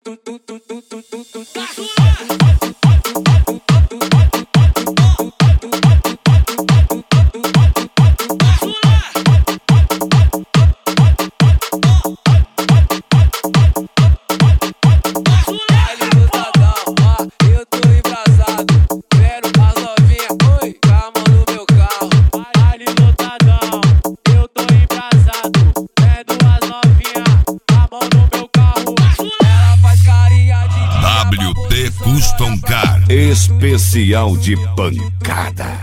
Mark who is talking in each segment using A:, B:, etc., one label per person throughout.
A: Custom Car, especial de pancada.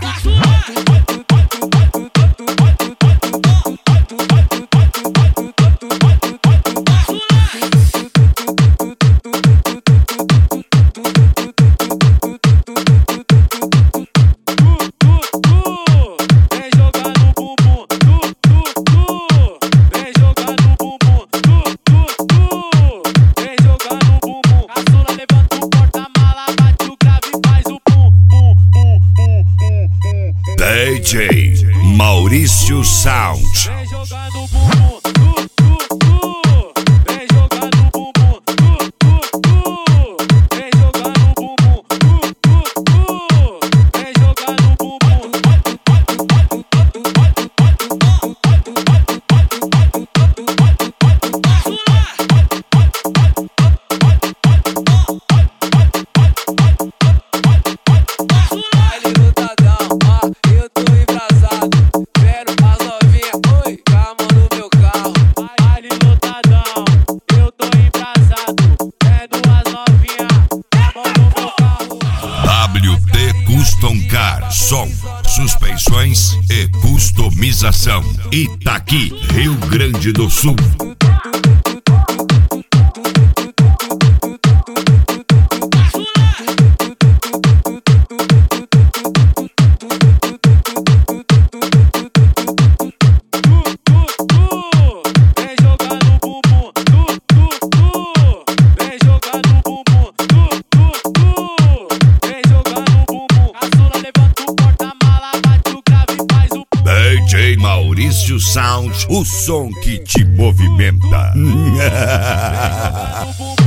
A: DJ Maurício Sound.
B: Vem jogando o bumbum, vem jogando o bumbum, vem jogando o bumbum, vem jogando o bumbum.
A: Custom Car, som, suspensões e customização. Itaqui, Rio Grande do Sul. DJ Maurício Sound, o som que te movimenta.